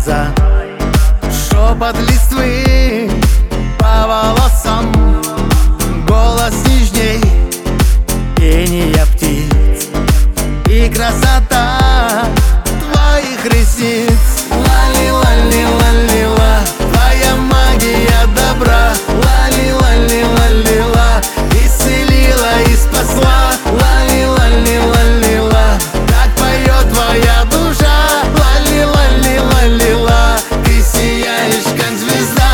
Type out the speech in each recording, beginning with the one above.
глаза, шепот листвы по волосам, голос нежней пения птиц и красота твоих ресниц. Лали-лали-лали-ла, твоя магия добра. Лали-лали-лали-ла, исцелила и спасла. Лали-лали-лали-ла, так поет твоя душа. Лали-лали-лали-ла, ты сияешь, как звезда.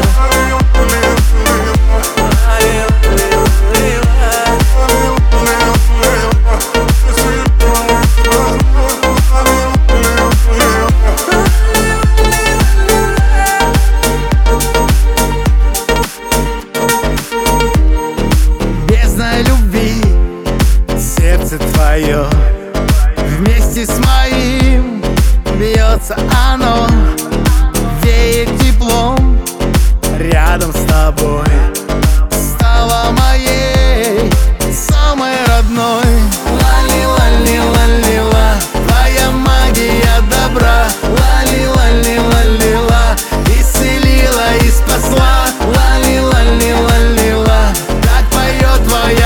Любви сердце твое вместе с моим бьется оно, веет теплом рядом с тобой, стала моей самой родной. Лали-лали-лали-ла, твоя магия добра. Лали-лали-лали-ла, исцелила и спасла. Лали-лали-лали-ла, так поет твоя